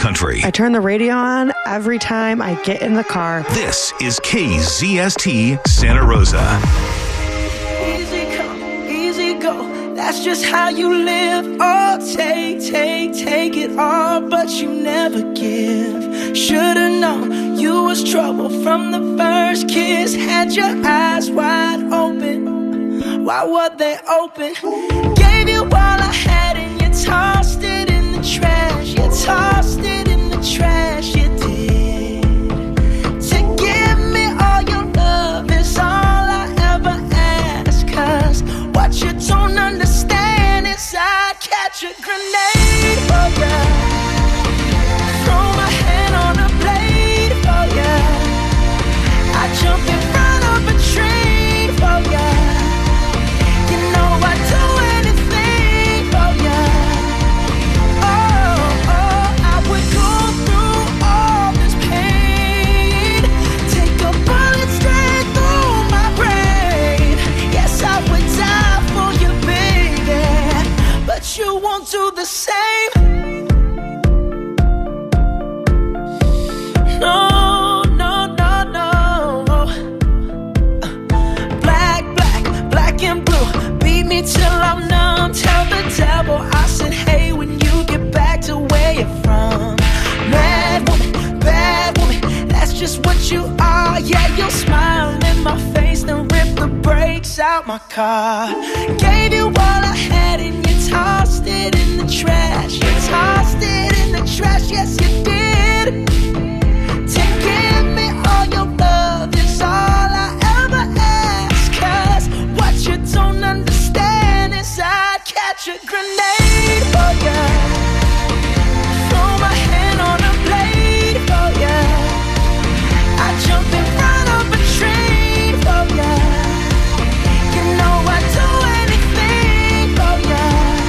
Country. I turn the radio on every time I get in the car. This is KZST Santa Rosa. Easy come, easy go. That's just how you live. Oh, take it all, but you never give. Should've known you was trouble from the first kiss. Had your eyes wide open. Why were they open? Gave you all I had and you tossed it in the trash. You tossed it in the trash, you did. To give me all your love is all I ever ask. Cause what you don't understand is I'd catch a grenade for ya. Throw my hand on a blade for ya. I jump in front of a train for ya. You know I'd do anything for ya. Oh, I would go through all this pain. Take a bullet straight through my brain. Yes, I would die for you, baby, but you won't do the same. No, no, no, no. Black and blue. Beat me till I'm numb. Tell the devil I said, hey, when you get back to where you're from. Bad woman, that's just what you are. Yeah, you'll smile in my face, then rip the brakes out my car. Gave you all I had and you tossed it in the trash. You tossed it in the trash, yes you did. To give me all your love is all I ever ask. Cause what you don't understand is I'd catch a grenade for ya. Throw my hand on a blade for ya. I jump in front of a train for ya. You know I'd do anything for ya.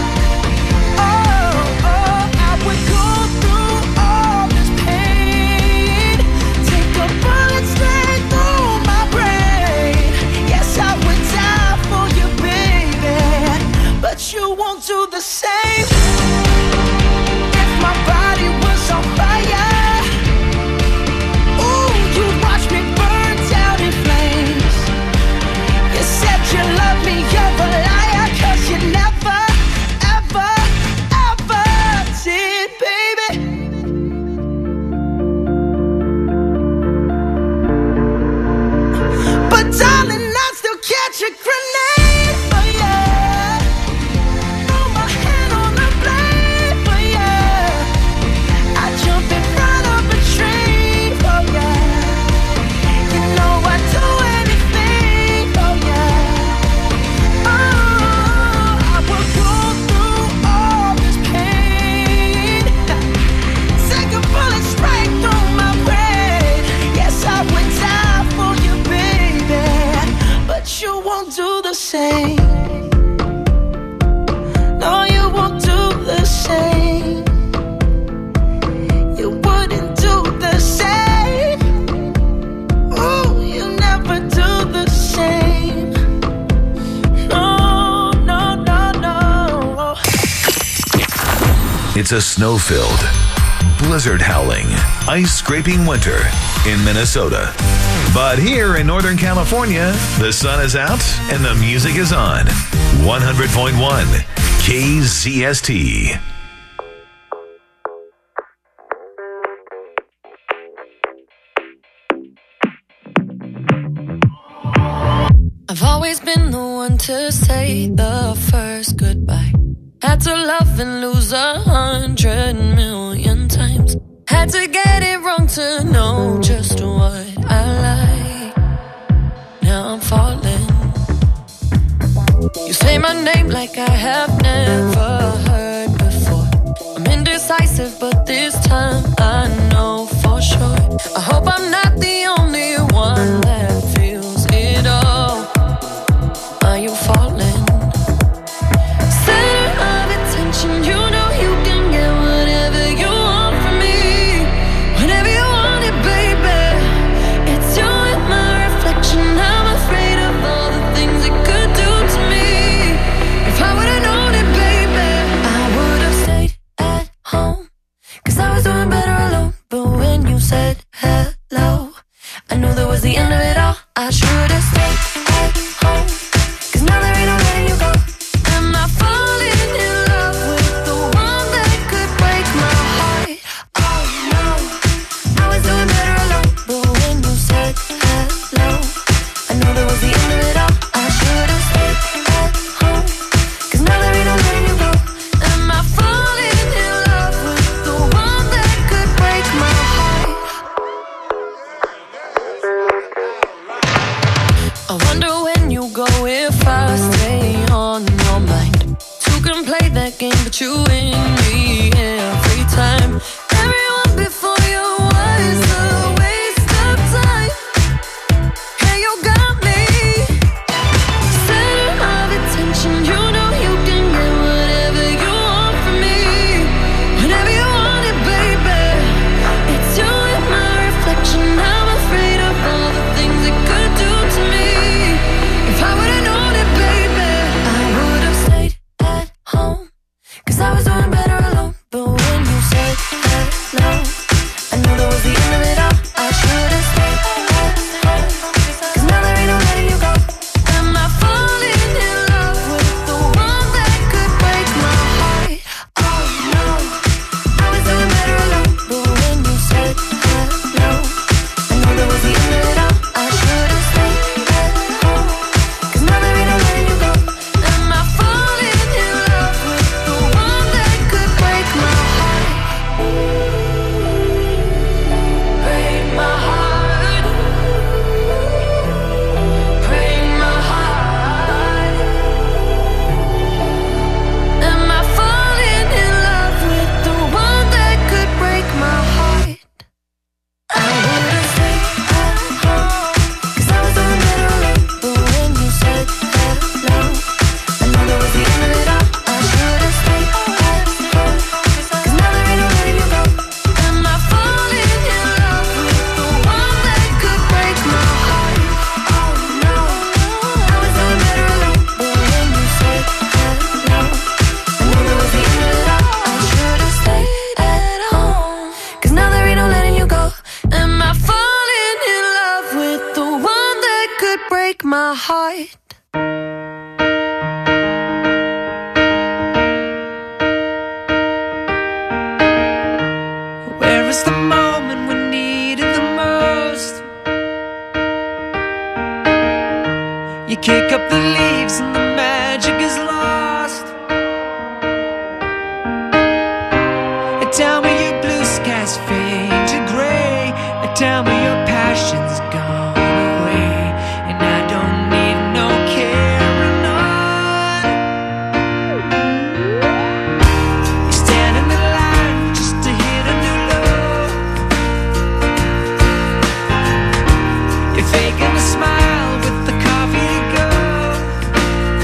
Oh, I would go through all this pain. Take a bullet straight through my brain. Yes, I would die for you, baby, but you won't do the same. If my body was on fire, ooh, you'd watch me burn down in flames. You said you love me, you're a liar, cause you never, ever, ever did, baby. But darling, I still catch a grenade for ya. Throw my hand on a blade for ya. I jump in front of a train for ya. You know I'd do anything for ya. Oh, I would go through all this pain. Take a bullet straight through my brain. Yes, I would die for you, baby, but you won't do the same. No, you won't do the same. You wouldn't do the same. Oh, you never do the same. No, no, no, no. It's a snow-filled, blizzard howling, ice-scraping winter in Minnesota. But here in Northern California, the sun is out and the music is on. 100.1 KZST. I've always been the one to say the first goodbye. Had to love and lose 100 million times. Had to get it wrong to know just what I like. Now I'm falling. You say my name like I have never heard before. I'm indecisive, but this time I know for sure. I hope I'm not the only one that feels it all. Are you falling? Center of attention, you know you can get whatever you want from me. Whenever you want it, baby. It's you and my reflection. I'm afraid of all the things it could do to me. If I would've known it, baby, I would've stayed at home. 'Cause I was doing better said hello, I knew that was the end of it all. I should have stayed at home, 'cause now there ain't no letting you go. Am I falling in love with the one that could break my heart? Oh no, I was doing better alone. But when you said hello, I knew that was the end of it all. I should have stayed at home, 'cause now there ain't no letting you go. Am I falling in love with the one that could break my heart? I wonder when you go if I stay on your mind. Two can play that game, but you win me every time. Everyone before you was a waste of time. Hey, you got me, center of attention. You know you can get whatever you want from me, whenever you want it, baby. It's you and my reflection. I'm afraid of all the things it could do to me. If I would've known it, baby, I would've stayed at home, 'cause I was doing better alone. But when you said hello, I knew that was the end of it all. I should've stayed at home, 'cause now there ain't no letting you go. Am I falling in love with the one that could break my heart? Oh no, I was doing better alone. But when you said hello, I knew that was the end of it all. I should've stayed at home, 'cause now there ain't no letting you go. Am I falling in love with the one that could break my heart? Break my heart. Break my heart. Am I falling in love with the one that could break my heart? I would've stayed at home, 'cause I was doing better alone. But when you said hello, I knew that was the end of it all. I should've stayed at home, 'cause now there ain't no letting you go. Am I falling in love with the one that could break my heart? Oh no, I was doing better alone. But when you said hello, I knew that was the end of it all. I should've stayed at home, 'cause now there ain't no letting you go. Am I falling in love with the one that could break my heart? Where is the moment we needed the most? You kick up the leaves and the magic is lost. Tell me your blue skies fade to gray. Tell me your passion's gone away, and I don't need no carrying on. You stand in the line just to hit a new low. You're faking a smile with the coffee to go.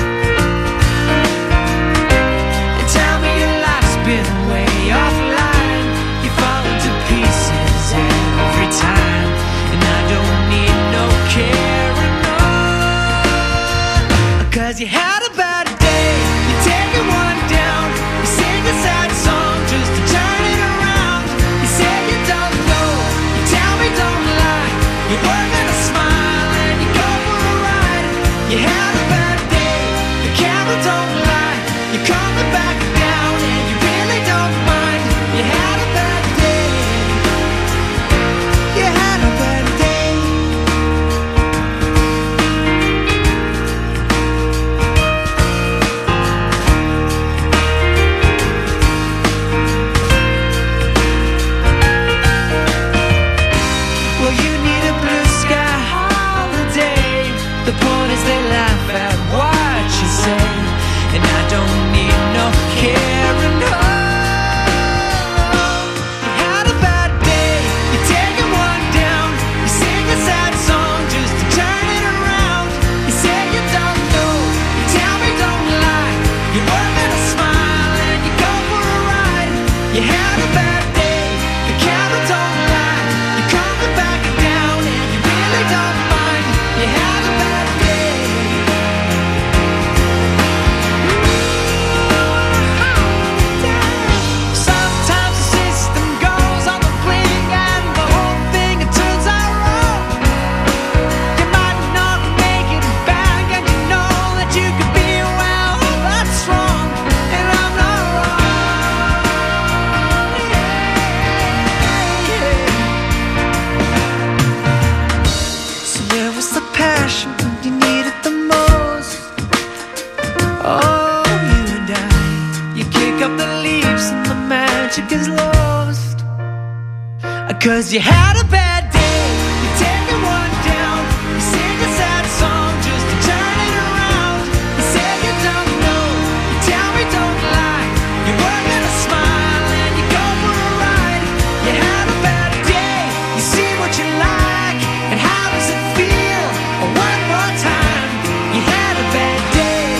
'Cause you had a bad day, you take it one down, you sing a sad song just to turn it around. You say you don't know, you tell me don't lie, you work in a smile and you go for a ride. You had a bad day, you see what you like, and how does it feel? One more time, you had a bad day,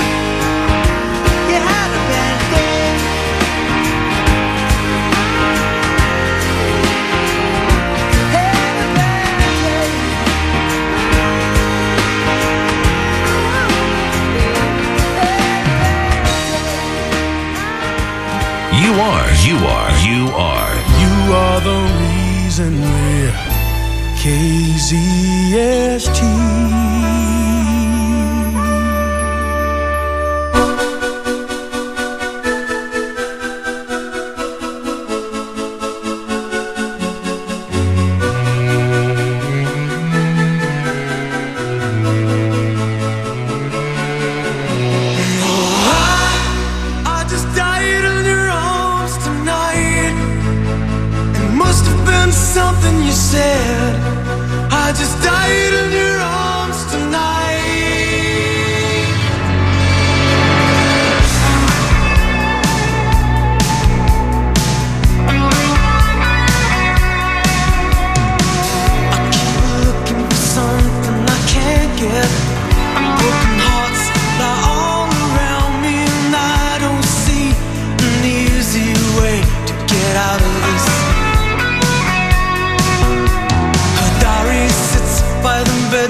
you had a bad day. You are the reason we're KZST. Something you said, I just died in your arms tonight. I keep looking for something I can't get. Broken hearts lie all around me, and I don't see an easy way to get out of this. By the bed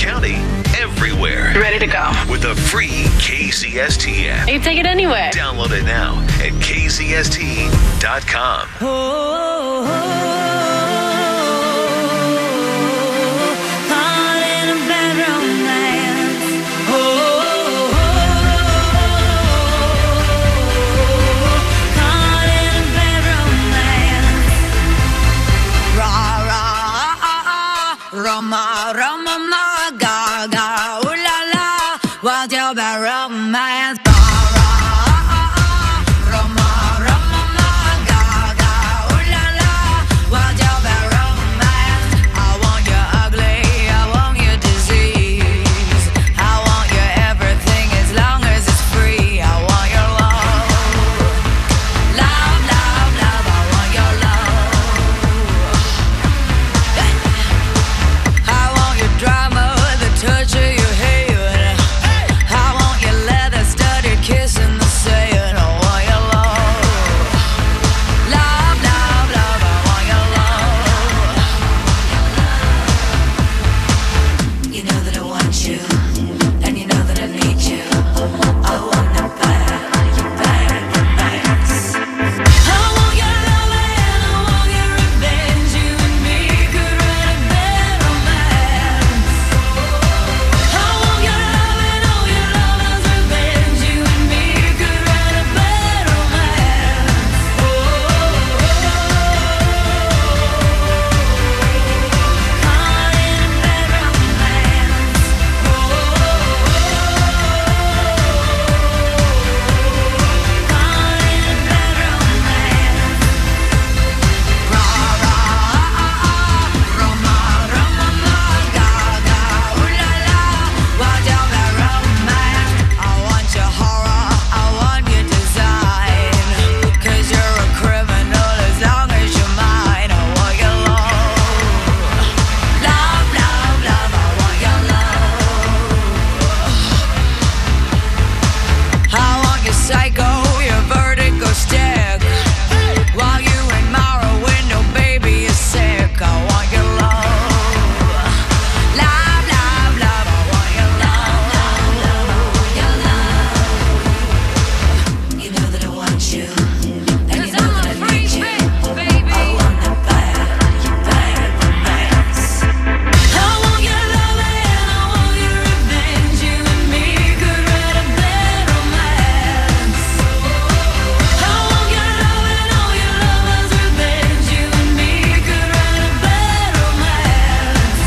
County, everywhere. Ready to go. With the free KZST app. You can take it anywhere. Download it now at kzst.com. Roma, Roma, ma, ga, ga, ooh la la, what's your bad romance? Roma, Roma, ma, ga, ga, ooh la la, what's your bad romance? I want you ugly, I want you disease, I want you everything as long as it's free. I want your love, love, love, love. I want your love. Drama, the touch of your hand. I want your leather studded kiss in the sand. I want your love, love, love, love. I want your love. You know that I want you, and you know that I need you. I want it bad, you bad, thanks. I want your love and I want your revenge. You and me could write a bad romance. I want your love and all your lovers' revenge. You and me could write a bad romance. Caught in a bad romance. Caught in a bad romance. Rah rah, Roma, Roma, ma, ga ga, ooh la la, what's your bad romance? I want your horror, I want your design, 'cause you're a criminal as long as you're mine. I want your love, love, love, love. I want your love. I want your psycho, your vertigo stick, while you admire a window, baby, you're sick. I want your love, love, love, love. I want your love, love, love. I want your love. You know that I want you, and you know that I need you. I want it bad, you bad, romance. I want your love and I want your revenge. You and me could write a bad romance. I want your love and all your lovers' revenge. You and me could write a bad romance.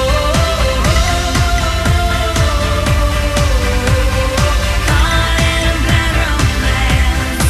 Caught in a bad romance.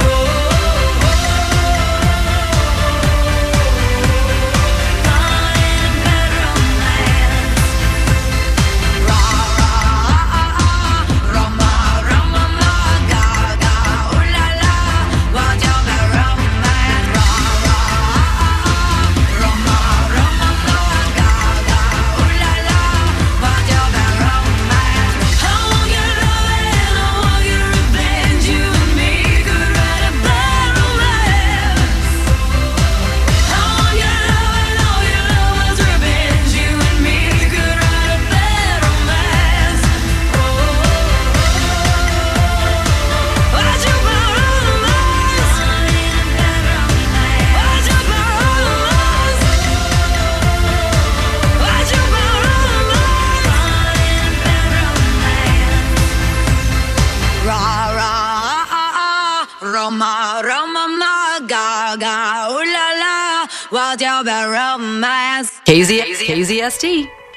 Caught in a bad romance. Rah rah, Roma, Roma, ma, ga ga, ooh la la, what's your bad romance? Rah rah, Roma, Roma, ma, ga ga, ooh la la, what's your bad romance? I want your love and I want your revenge. You and me could write a bad romance. I want your love and all your lovers' revenge. You and me could write a bad romance. What's your bad romance? What's your bad romance? What's your bad romance? Rah rah, Roma, Roma, ma, ga ga, ooh la la, what's your bad romance? KZST.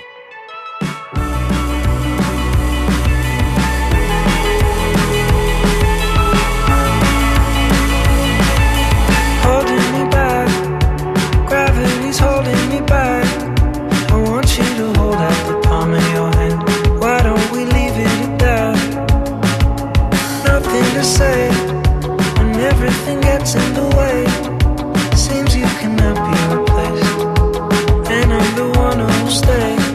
Holding me back, gravity's holding me back. I want you to hold out the palm of your hand. Why don't we leave it at that? Nothing to say when everything gets in the way. Seems you cannot be replaced, and I'm the one who'll stay.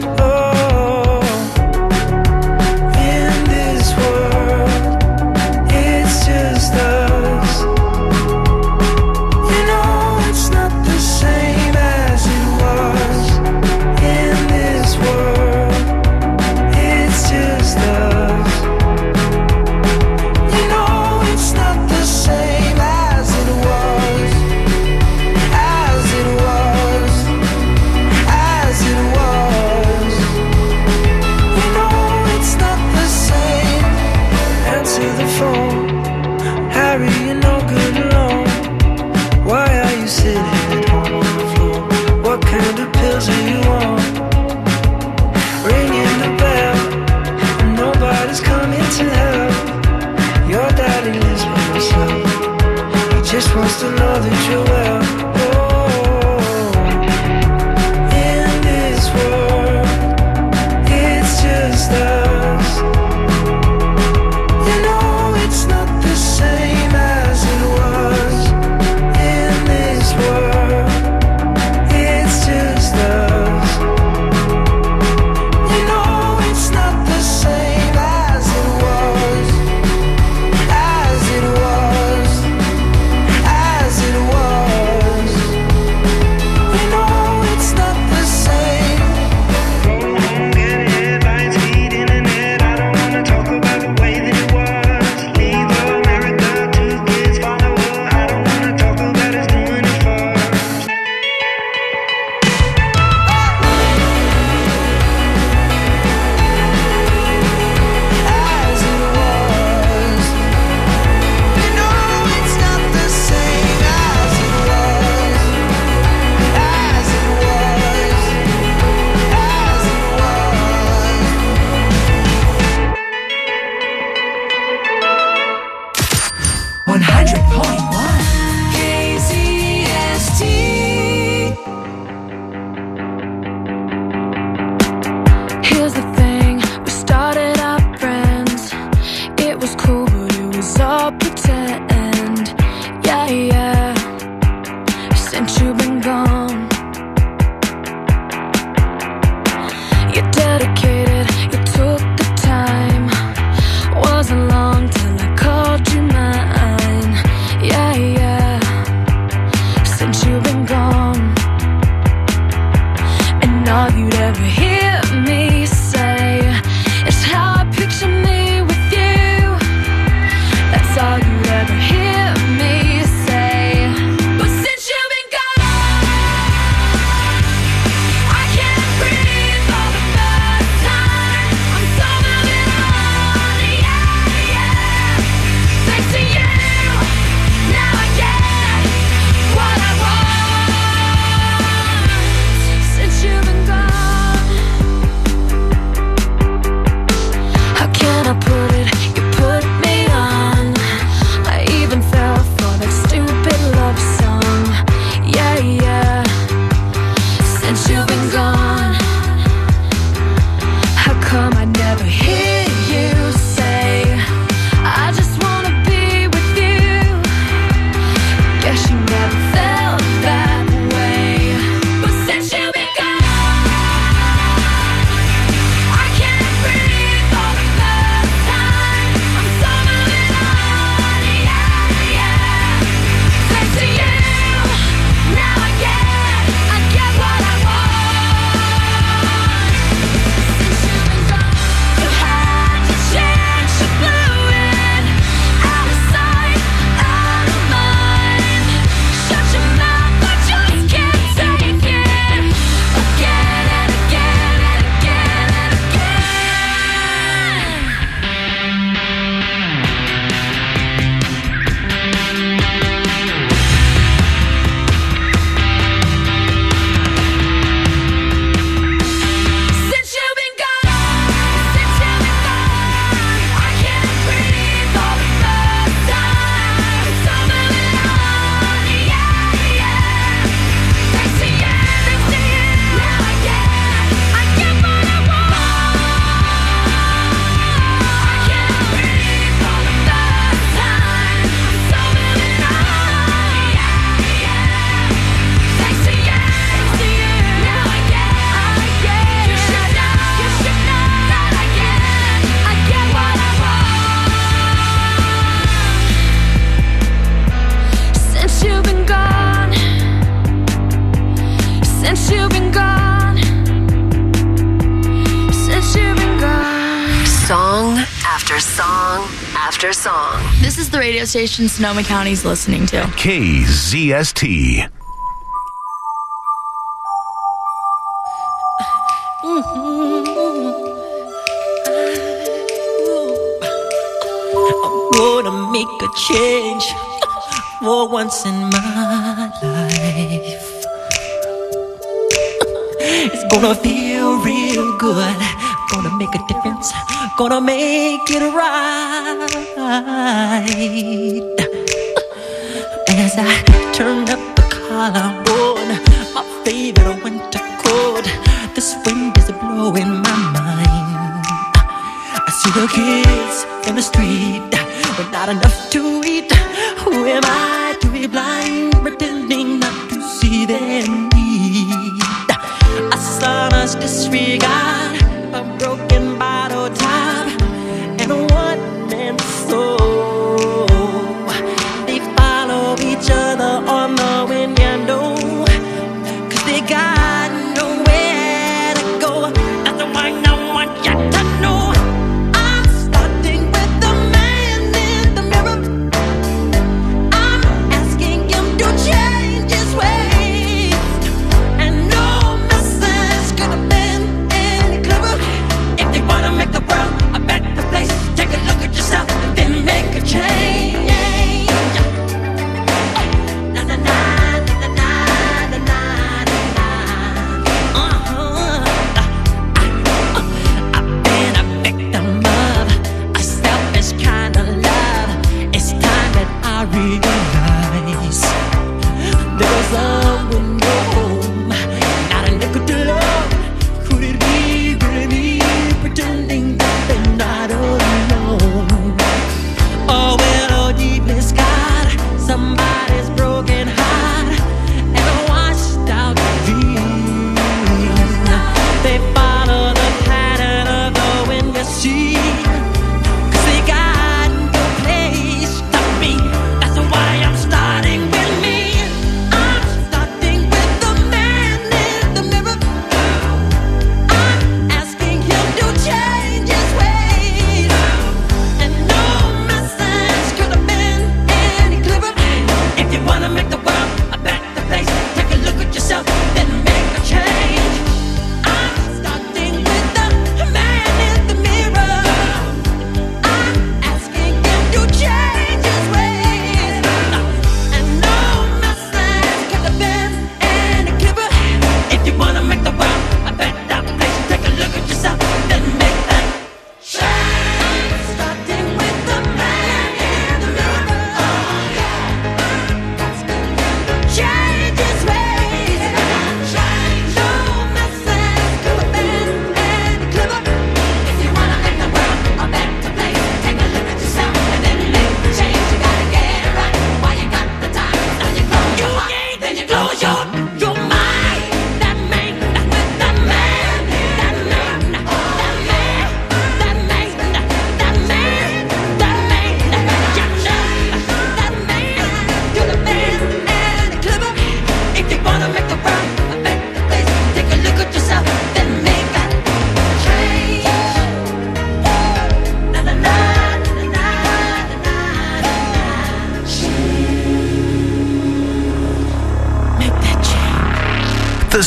never hear you say, I just wanna be with you. Guess you never felt that way. But since you've been gone, I can't breathe for the first time. I'm so moving on, yeah, yeah. Thanks to you, now I get what I want. Since you've been gone, you had to change, you blew it. Out of sight, out of mind. Shut your mouth, I just can't take it. Again and again and again and since you've been gone, I can't breathe for the first time. So moving on, yeah, yeah. Thanks to you, now I get what I want. I can't breathe for the first time. So moving on, yeah, yeah. Thanks to you, now I get. You should know that I get what I want. Since you've been gone, since you've been gone, since you've been gone. Song after song after song. This is the radio station Sonoma County's listening to. KZST. Gonna make a change for once in my life. It's gonna feel real good. Gonna make a difference. Gonna make it right. As I turn up the collarbone, my favorite winter coat. This wind is blowing my mind. I see the kids in the street with not enough to eat. Who am I to be blind, pretending not to see their need? A son's disregard, a broken bottle top, and a one-man soul. They follow each other on the window, 'cause they got nowhere to go. That's the one I want you to know. I'm starting with the man in the mirror. I'm asking him to change his ways, and no message could have been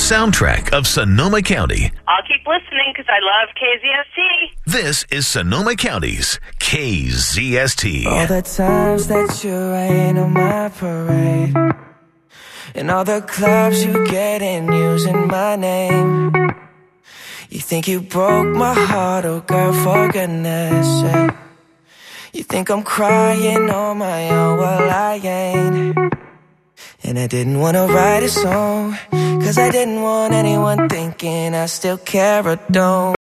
soundtrack of Sonoma County. I'll keep listening because I love KZST. This is Sonoma County's KZST. All the times that you rain on my parade, and all the clubs you get in using my name. You think you broke my heart, oh girl, for goodness sake. You think I'm crying on my own, well I ain't. And I didn't wanna write a song, cause I didn't want anyone thinking I still care or don't.